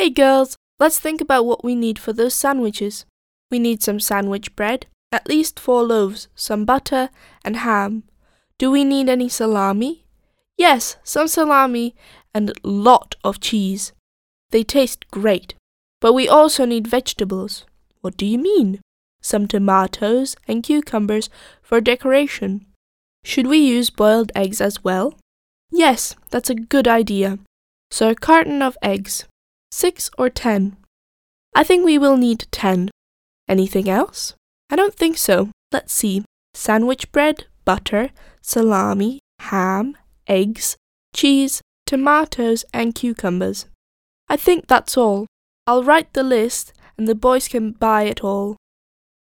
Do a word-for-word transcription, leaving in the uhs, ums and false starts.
Hey girls, let's think about what we need for those sandwiches. We need some sandwich bread, at least four loaves, some butter, and ham. Do we need any salami? Yes, some salami and a lot of cheese. They taste great. But we also need vegetables. What do you mean? Some tomatoes and cucumbers for decoration. Should we use boiled eggs as well? Yes, that's a good idea. So a carton of eggs. Six or ten? I think we will need ten. Anything else? I don't think so. Let's see. Sandwich bread, butter, salami, ham, eggs, cheese, tomatoes and cucumbers. I think that's all. I'll write the list and the boys can buy it all.